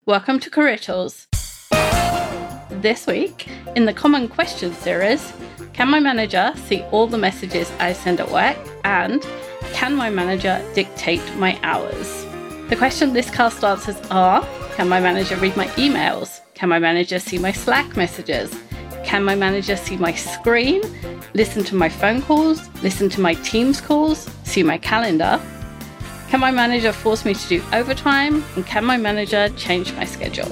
Welcome to Career Tools. This week, in the Common Questions series, can my manager see all the messages I send at work? And can my manager dictate my hours? The question this cast answers are, can my manager read my emails? Can my manager see my Slack messages? Can my manager see my screen, listen to my phone calls, listen to my Teams calls, see my calendar? Can my manager force me to do overtime? And can my manager change my schedule?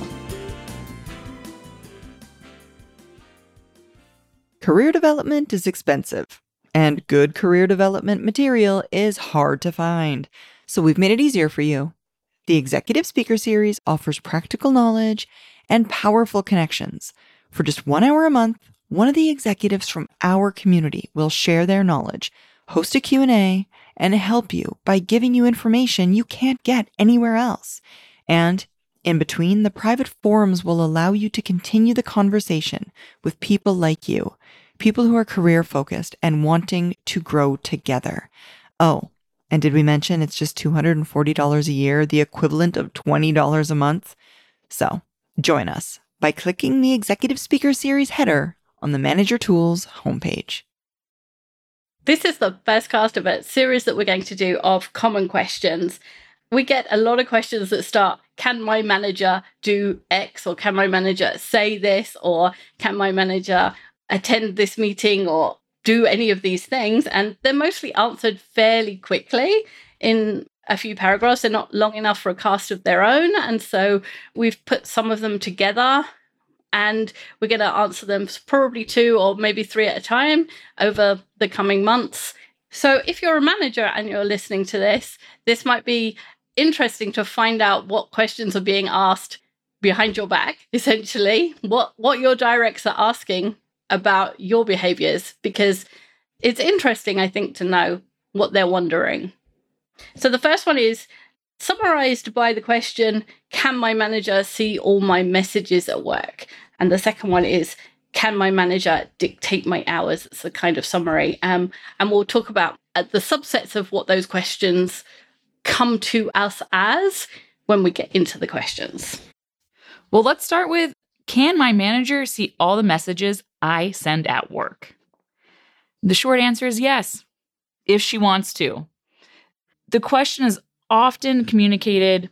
Career development is expensive, and good career development material is hard to find. So we've made it easier for you. The Executive Speaker Series offers practical knowledge and powerful connections. For just 1 hour a month, one of the executives from our community will share their knowledge, host a Q&A, and help you by giving you information you can't get anywhere else. And in between, the private forums will allow you to continue the conversation with people like you, people who are career-focused and wanting to grow together. Oh, and did we mention it's just $240 a year, the equivalent of $20 a month? So, join us by clicking the Executive Speaker Series header on the Manager Tools homepage. This is the first cast of a series that we're going to do of common questions. We get a lot of questions that start, can my manager do X? Or can my manager say this? Or can my manager attend this meeting or do any of these things? And they're mostly answered fairly quickly in a few paragraphs. They're not long enough for a cast of their own. And so we've put some of them together, and we're going to answer them probably 2 or maybe 3 at a time over the coming months. So if you're a manager and you're listening to this might be interesting to find out what questions are being asked behind your back, essentially, what your directs are asking about your behaviors, because it's interesting, I think, to know what they're wondering. So the first one is summarized by the question, can my manager see all my messages at work? And the second one is, can my manager dictate my hours? It's a kind of summary. And we'll talk about the subsets of what those questions come to us as when we get into the questions. Well, let's start with, can my manager see all the messages I send at work? The short answer is yes, if she wants to. The question is often communicated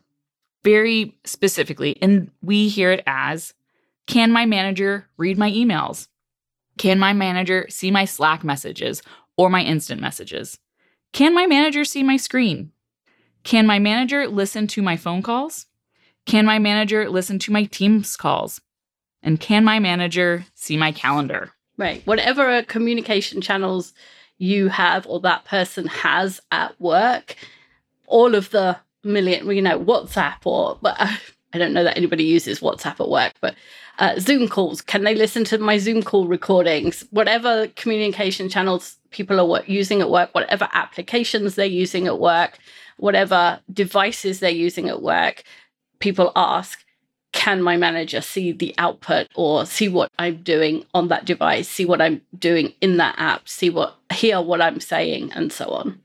very specifically, and we hear it as, can my manager read my emails? Can my manager see my Slack messages or my instant messages? Can my manager see my screen? Can my manager listen to my phone calls? Can my manager listen to my Teams calls? And can my manager see my calendar? Right. Whatever communication channels you have or that person has at work, all of the million, WhatsApp but I don't know that anybody uses WhatsApp at work, but Zoom calls, can they listen to my Zoom call recordings? Whatever communication channels people are using at work, whatever applications they're using at work, whatever devices they're using at work, people ask, can my manager see the output or see what I'm doing on that device, see what I'm doing in that app, hear what I'm saying, and so on?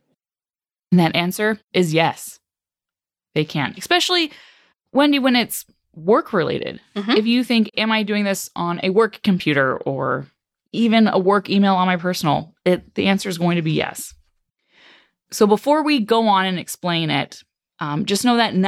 And that answer is yes, they can. Especially, Wendy, when it's work-related. Mm-hmm. If you think, am I doing this on a work computer or even a work email on my personal, the answer is going to be yes. So before we go on and explain it, just know that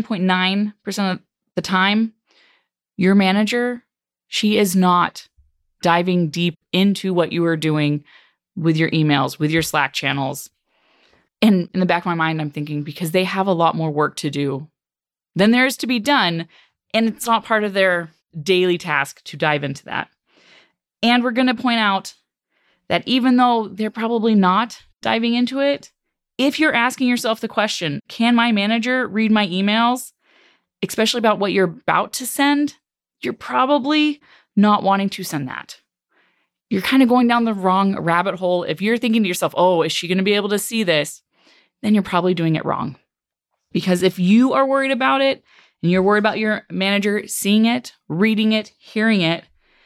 99.9% of the time, your manager, she is not diving deep into what you are doing with your emails, with your Slack channels. And in the back of my mind, I'm thinking, because they have a lot more work to do than there is to be done, and it's not part of their daily task to dive into that. And we're going to point out that even though they're probably not diving into it, if you're asking yourself the question, can my manager read my emails, especially about what you're about to send, you're probably not wanting to send that. You're kind of going down the wrong rabbit hole. If you're thinking to yourself, oh, is she going to be able to see this? Then you're probably doing it wrong. Because if you are worried about it, and you're worried about your manager seeing it, reading it, hearing it,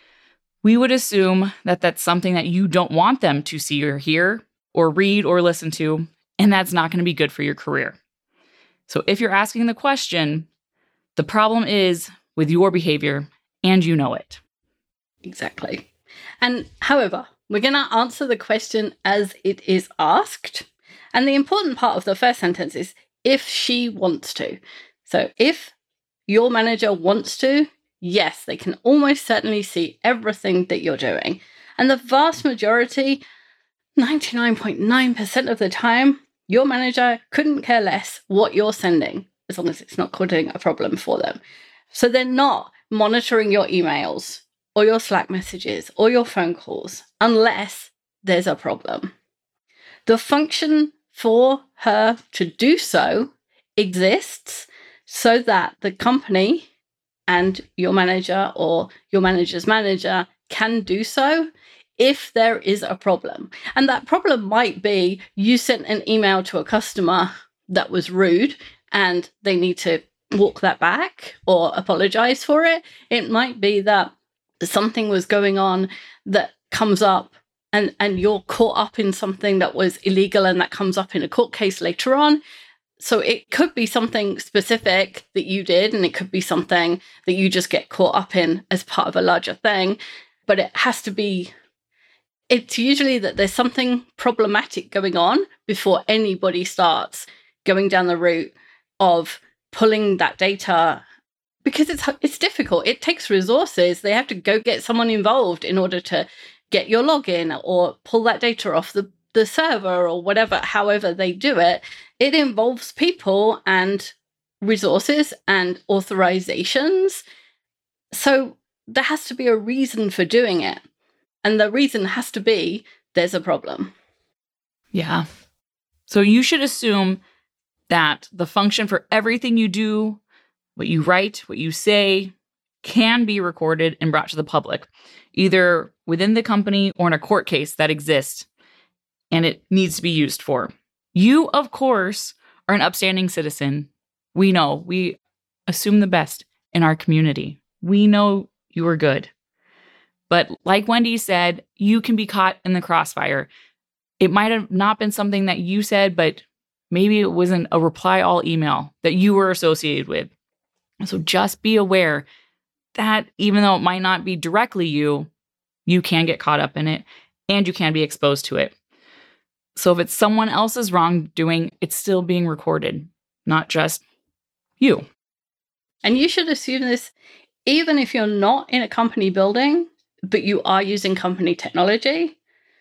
we would assume that that's something that you don't want them to see or hear or read or listen to, and that's not going to be good for your career. So if you're asking the question, the problem is with your behavior, and you know it. Exactly. And however, we're going to answer the question as it is asked. And the important part of the first sentence is if she wants to. So if your manager wants to, yes, they can almost certainly see everything that you're doing. And the vast majority, 99.9% of the time, your manager couldn't care less what you're sending, as long as it's not causing a problem for them. So they're not monitoring your emails or your Slack messages or your phone calls unless there's a problem. The function for her to do so exists so that the company and your manager or your manager's manager can do so if there is a problem. And that problem might be you sent an email to a customer that was rude and they need to walk that back or apologize for it. It might be that something was going on that comes up and you're caught up in something that was illegal and that comes up in a court case later on. So it could be something specific that you did, and it could be something that you just get caught up in as part of a larger thing. But it has to be, it's usually that there's something problematic going on before anybody starts going down the route of pulling that data, because it's difficult. It takes resources. They have to go get someone involved in order to get your login or pull that data off the server or whatever, however they do it. It involves people and resources and authorizations. So there has to be a reason for doing it. And the reason has to be there's a problem. Yeah. So you should assume that the function for everything you do, what you write, what you say, can be recorded and brought to the public, either within the company or in a court case that exists, and it needs to be used for. You, of course, are an upstanding citizen. We know. We assume the best in our community. We know you are good. But like Wendy said, you can be caught in the crossfire. It might have not been something that you said, but maybe it wasn't a reply all email that you were associated with. So just be aware that even though it might not be directly you, you can get caught up in it and you can be exposed to it. So if it's someone else's wrongdoing, it's still being recorded, not just you. And you should assume this even if you're not in a company building, but you are using company technology,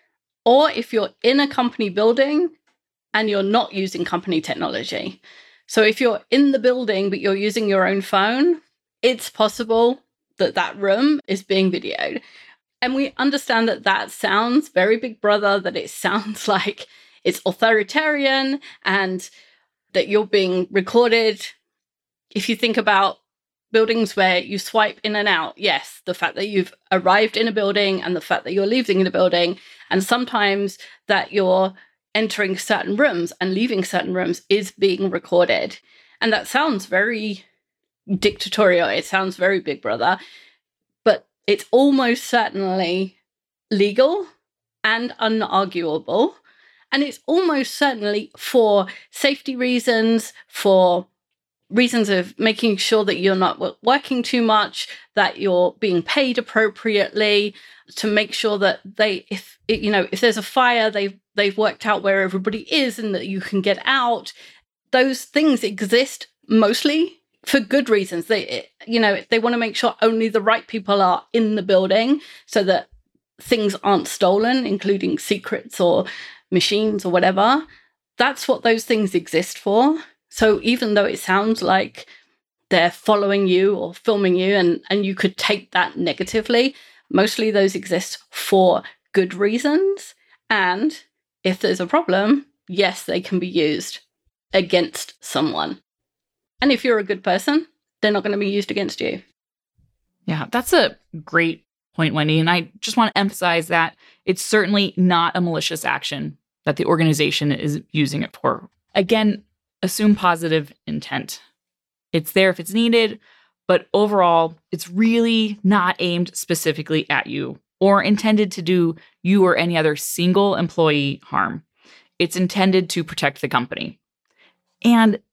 or if you're in a company building and you're not using company technology. So if you're in the building, but you're using your own phone, it's possible that that room is being videoed. And we understand that that sounds very Big Brother, that it sounds like it's authoritarian and that you're being recorded. If you think about buildings where you swipe in and out, yes, the fact that you've arrived in a building and the fact that you're leaving the building, and sometimes that you're entering certain rooms and leaving certain rooms is being recorded. And that sounds very dictatorial. It sounds very Big Brother, but it's almost certainly legal and unarguable. And it's almost certainly for safety reasons, for reasons of making sure that you're not working too much, that you're being paid appropriately, to make sure that if there's a fire, they've worked out where everybody is and that you can get out. Those things exist mostly for good reasons. They want to make sure only the right people are in the building so that things aren't stolen, including secrets or machines or whatever. That's what those things exist for. So even though it sounds like they're following you or filming you and you could take that negatively, mostly those exist for good reasons. And if there's a problem, yes, they can be used against someone. And if you're a good person, they're not going to be used against you. Yeah, that's a great point, Wendy. And I just want to emphasize that it's certainly not a malicious action that the organization is using it for. Again, assume positive intent. It's there if it's needed, but overall, it's really not aimed specifically at you or intended to do you or any other single employee harm. It's intended to protect the company. And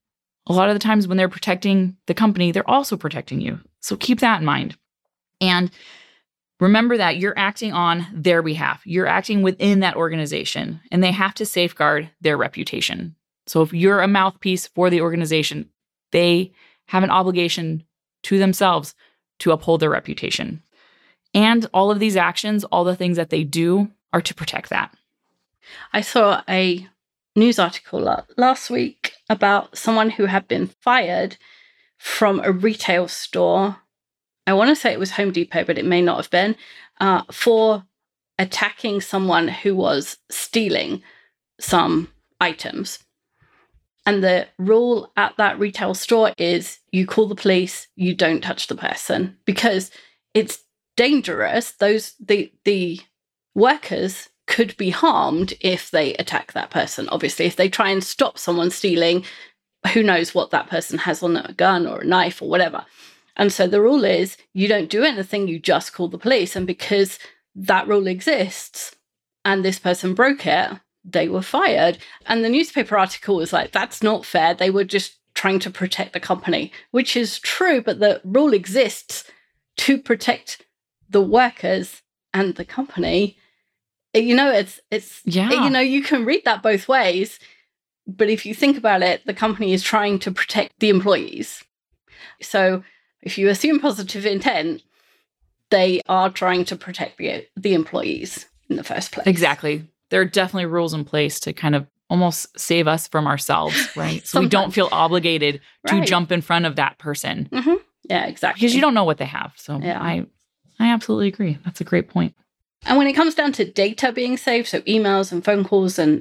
a lot of the times when they're protecting the company, they're also protecting you. So keep that in mind. And remember that you're acting on their behalf. You're acting within that organization, and they have to safeguard their reputation. So if you're a mouthpiece for the organization, they have an obligation to themselves to uphold their reputation. And all of these actions, all the things that they do, are to protect that. I saw a news article last week about someone who had been fired from a retail store. I want to say it was Home Depot, but it may not have been, for attacking someone who was stealing some items. And the rule at that retail store is you call the police, you don't touch the person, because it's dangerous. The workers could be harmed if they attack that person. Obviously, if they try and stop someone stealing, who knows what that person has on a gun or a knife or whatever. And so the rule is you don't do anything, you just call the police. And because that rule exists and this person broke it, they were fired. And the newspaper article was like, that's not fair. They were just trying to protect the company, which is true, but the rule exists to protect the workers and the company. You know, it's you know, you can read that both ways, but if you think about it, the company is trying to protect the employees. So if you assume positive intent, they are trying to protect the employees in the first place. Exactly. There are definitely rules in place to kind of almost save us from ourselves, right? So we don't feel obligated to jump in front of that person. Mm-hmm. Yeah, exactly. Because you don't know what they have. So yeah. I absolutely agree. That's a great point. And when it comes down to data being saved, so emails and phone calls and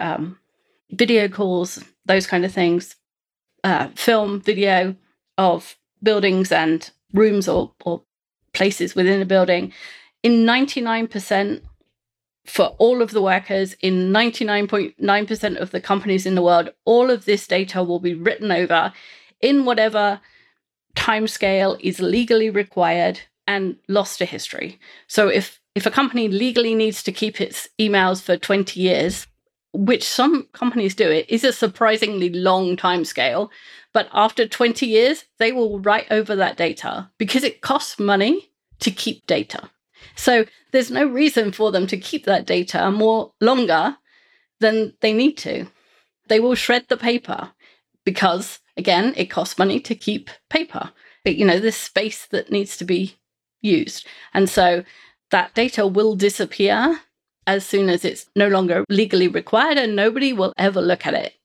video calls, those kind of things, film, video of buildings and rooms or places within a building, in 99%, for all of the workers, in 99.9% of the companies in the world, all of this data will be written over in whatever timescale is legally required and lost to history. So if a company legally needs to keep its emails for 20 years, which some companies do, it is a surprisingly long timescale, but after 20 years, they will write over that data because it costs money to keep data. So there's no reason for them to keep that data longer than they need to. They will shred the paper because, again, it costs money to keep paper. But, you know, there's space that needs to be used. And so that data will disappear as soon as it's no longer legally required, and nobody will ever look at it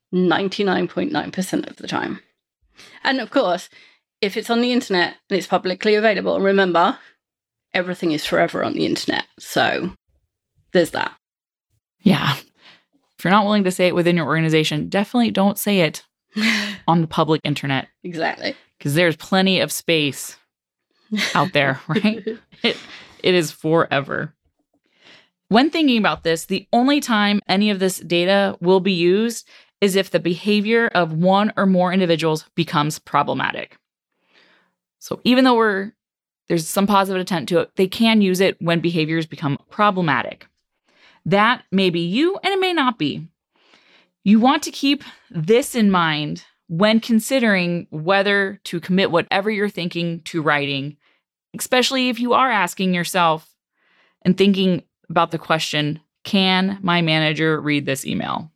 99.9% of the time. And of course, if it's on the internet and it's publicly available, remember, everything is forever on the internet. So there's that. Yeah. If you're not willing to say it within your organization, definitely don't say it on the public internet. Exactly. Because there's plenty of space out there, right? It is forever. When thinking about this, the only time any of this data will be used is if the behavior of one or more individuals becomes problematic. So even though there's some positive intent to it, they can use it when behaviors become problematic. That may be you, and it may not be. You want to keep this in mind when considering whether to commit whatever you're thinking to writing, especially if you are asking yourself and thinking about the question, can my manager read this email?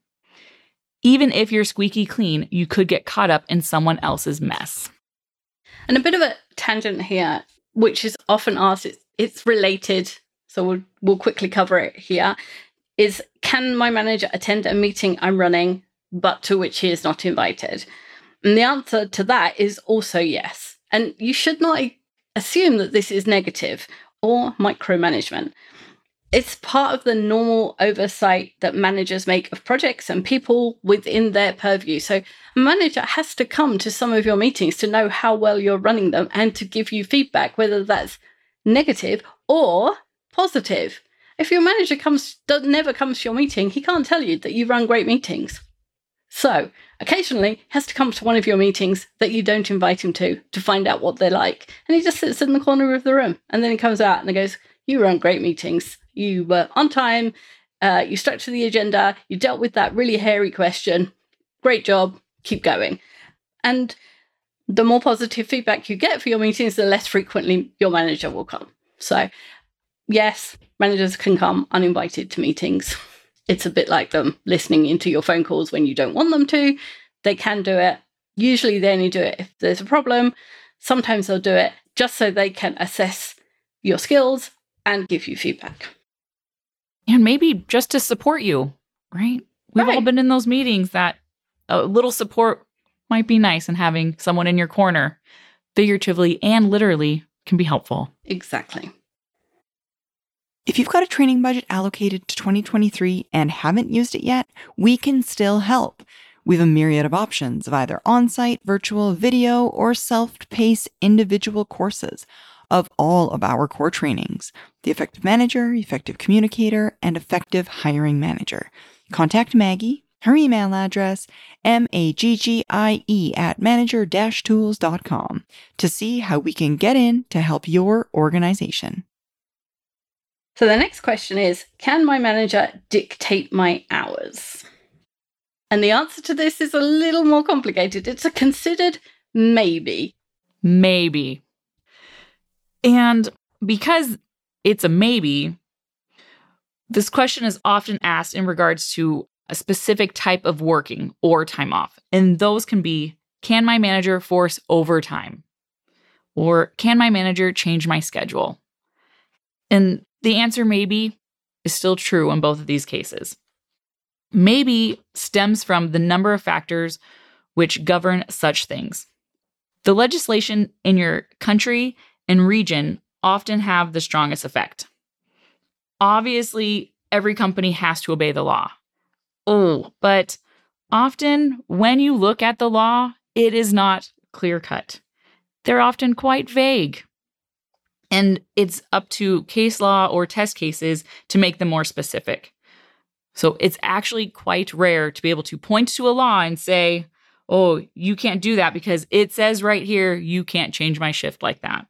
Even if you're squeaky clean, you could get caught up in someone else's mess. And a bit of a tangent here, which is often asked, it's related, so we'll quickly cover it here, is can my manager attend a meeting I'm running, but to which he is not invited? And the answer to that is also yes. And you should not assume that this is negative or micromanagement. It's part of the normal oversight that managers make of projects and people within their purview. So a manager has to come to some of your meetings to know how well you're running them and to give you feedback, whether that's negative or positive. If your manager never comes to your meeting, he can't tell you that you run great meetings. So occasionally he has to come to one of your meetings that you don't invite him to find out what they're like. And he just sits in the corner of the room and then he comes out and he goes, you run great meetings. You were on time, you stuck to the agenda, you dealt with that really hairy question. Great job, keep going. And the more positive feedback you get for your meetings, the less frequently your manager will come. So yes, managers can come uninvited to meetings. It's a bit like them listening into your phone calls when you don't want them to. They can do it. Usually they only do it if there's a problem. Sometimes they'll do it just so they can assess your skills and give you feedback. And maybe just to support you, right? We've all been in those meetings that a little support might be nice, and having someone in your corner, figuratively and literally, can be helpful. Exactly. If you've got a training budget allocated to 2023 and haven't used it yet, we can still help. We have a myriad of options of either on-site, virtual, video, or self-paced individual courses of all of our core trainings: the Effective Manager, Effective Communicator, and Effective Hiring Manager. Contact Maggie. Her email address, maggie@manager-tools.com, to see how we can get in to help your organization. So the next question is, can my manager dictate my hours? And the answer to this is a little more complicated. It's a considered maybe. Maybe. And because it's a maybe, this question is often asked in regards to a specific type of working or time off. And those can be, can my manager force overtime? Or can my manager change my schedule? And the answer maybe is still true in both of these cases. Maybe stems from the number of factors which govern such things. The legislation in your country and region often have the strongest effect. Obviously, every company has to obey the law. But often when you look at the law, it is not clear-cut. They're often quite vague. And it's up to case law or test cases to make them more specific. So it's actually quite rare to be able to point to a law and say, oh, you can't do that because it says right here, you can't change my shift like that.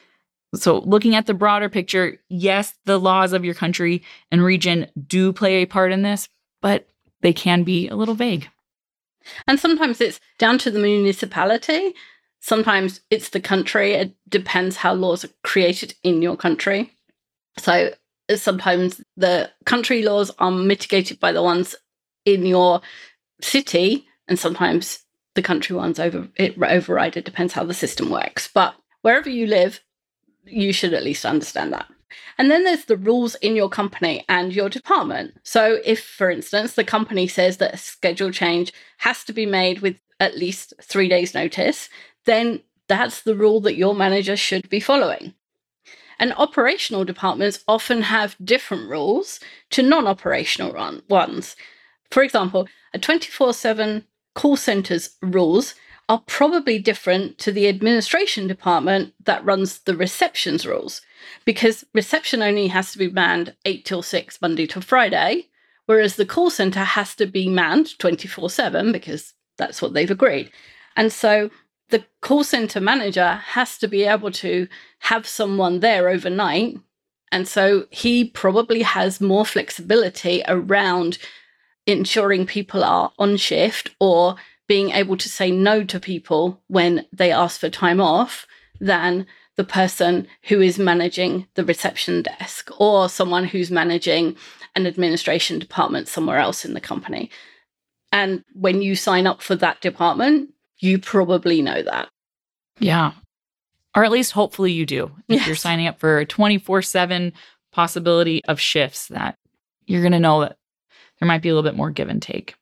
So looking at the broader picture, yes, the laws of your country and region do play a part in this, but they can be a little vague. And sometimes it's down to the municipality. Sometimes it's the country. It depends how laws are created in your country. So sometimes the country laws are mitigated by the ones in your city, and sometimes the country ones override. It depends how the system works. But wherever you live, you should at least understand that. And then there's the rules in your company and your department. So if, for instance, the company says that a schedule change has to be made with at least 3 days' notice, then that's the rule that your manager should be following. And operational departments often have different rules to non-operational ones. For example, a 24/7 call center's rules are probably different to the administration department that runs the reception's rules, because reception only has to be manned 8 till 6, Monday to Friday, whereas the call center has to be manned 24/7 because that's what they've agreed. And so the call center manager has to be able to have someone there overnight. And so he probably has more flexibility around ensuring people are on shift or being able to say no to people when they ask for time off than the person who is managing the reception desk or someone who's managing an administration department somewhere else in the company. And when you sign up for that department, you probably know that. Yeah. Or at least hopefully you do. If Yes. you're signing up for a 24/7 possibility of shifts, that you're going to know that there might be a little bit more give and take.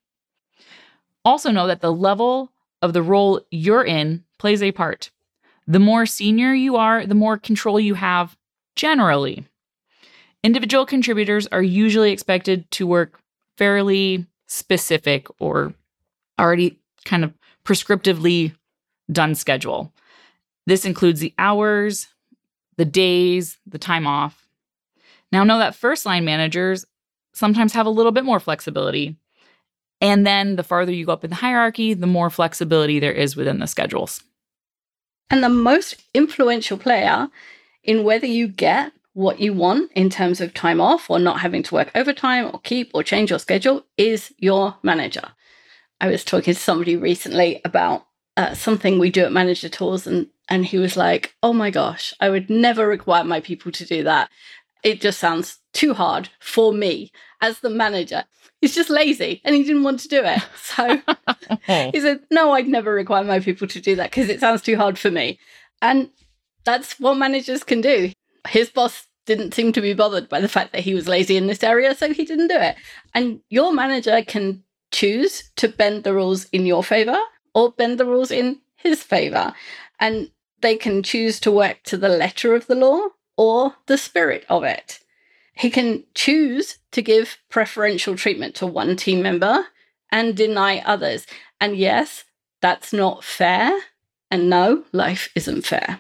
Also know that the level of the role you're in plays a part. The more senior you are, the more control you have generally. Individual contributors are usually expected to work fairly specific or already kind of prescriptively done schedule. This includes the hours, the days, the time off. Now know that first line managers sometimes have a little bit more flexibility. And then the farther you go up in the hierarchy, the more flexibility there is within the schedules. And the most influential player in whether you get what you want in terms of time off or not having to work overtime or keep or change your schedule is your manager. I was talking to somebody recently about something we do at Manager Tours, and he was like, oh my gosh, I would never require my people to do that. It just sounds too hard for me as the manager. He's just lazy and he didn't want to do it. So he said, no, I'd never require my people to do that because it sounds too hard for me. And that's what managers can do. His boss didn't seem to be bothered by the fact that he was lazy in this area, so he didn't do it. And your manager can choose to bend the rules in your favor or bend the rules in his favor. And they can choose to work to the letter of the law or the spirit of it. He can choose to give preferential treatment to one team member and deny others. And yes, that's not fair. And no, life isn't fair.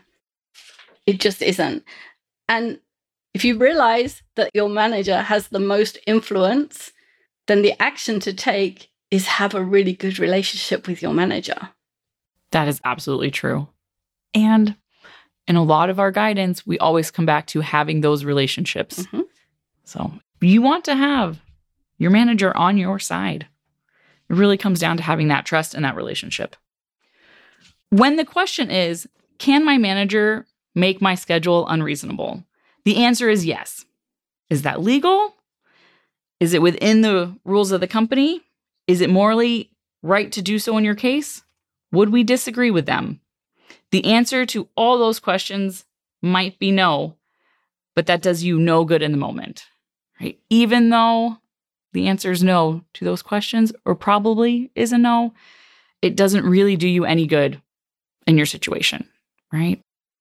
It just isn't. And if you realize that your manager has the most influence, then the action to take is have a really good relationship with your manager. That is absolutely true. And in a lot of our guidance, we always come back to having those relationships. Mm-hmm. So you want to have your manager on your side. It really comes down to having that trust and that relationship. When the question is, can my manager make my schedule unreasonable? The answer is yes. Is that legal? Is it within the rules of the company? Is it morally right to do so in your case? Would we disagree with them? The answer to all those questions might be no, but that does you no good in the moment, right? Even though the answer is no to those questions, or probably is a no, it doesn't really do you any good in your situation, right?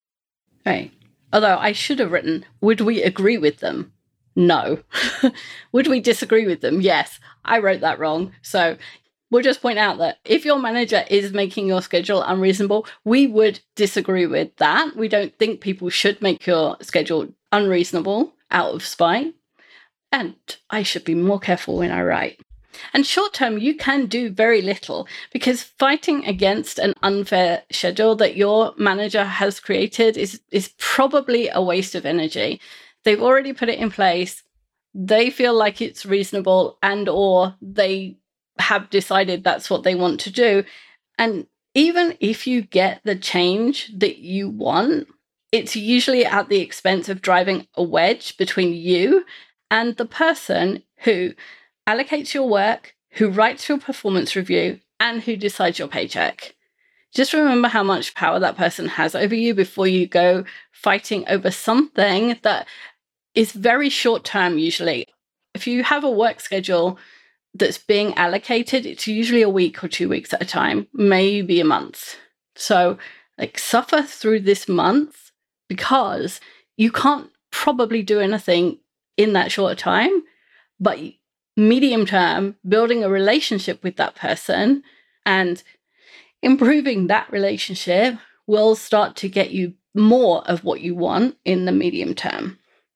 Right. Although I should have written, would we agree with them? No. Would we disagree with them? Yes. I wrote that wrong. So we'll just point out that if your manager is making your schedule unreasonable, we would disagree with that. We don't think people should make your schedule unreasonable out of spite. And I should be more careful when I write. And short term, you can do very little because fighting against an unfair schedule that your manager has created is probably a waste of energy. They've already put it in place. They feel like it's reasonable and or they have decided that's what they want to do. And even if you get the change that you want, it's usually at the expense of driving a wedge between you and the person who allocates your work, who writes your performance review, and who decides your paycheck. Just remember how much power that person has over you before you go fighting over something that is very short term usually. If you have a work schedule that's being allocated, it's usually a week or 2 weeks at a time, maybe a month. So suffer through this month because you can't probably do anything in that short time, but medium term, building a relationship with that person and improving that relationship will start to get you more of what you want in the medium term.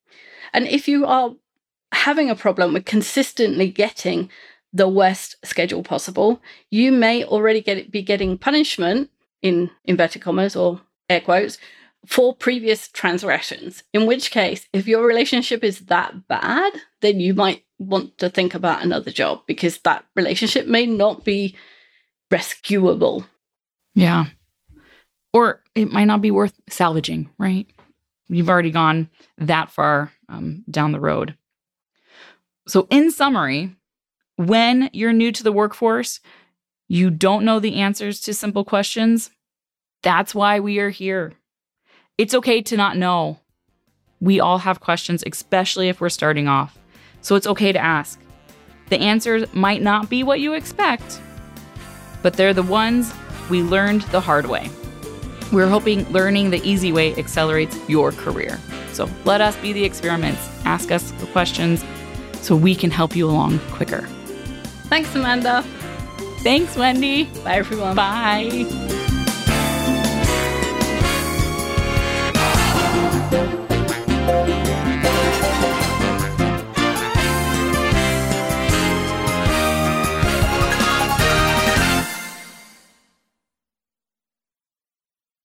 And if you are having a problem with consistently getting the worst schedule possible, you may already be getting punishment, in inverted commas or air quotes, for previous transgressions. In which case, if your relationship is that bad, then you might want to think about another job because that relationship may not be rescuable. Yeah. Or it might not be worth salvaging, right? You've already gone that far down the road. So in summary, when you're new to the workforce, you don't know the answers to simple questions. That's why we are here. It's okay to not know. We all have questions, especially if we're starting off. So it's okay to ask. The answers might not be what you expect, but they're the ones we learned the hard way. We're hoping learning the easy way accelerates your career. So let us be the experiments. Ask us the questions so we can help you along quicker. Thanks, Amanda. Thanks, Wendy. Bye, everyone. Bye. Thank you.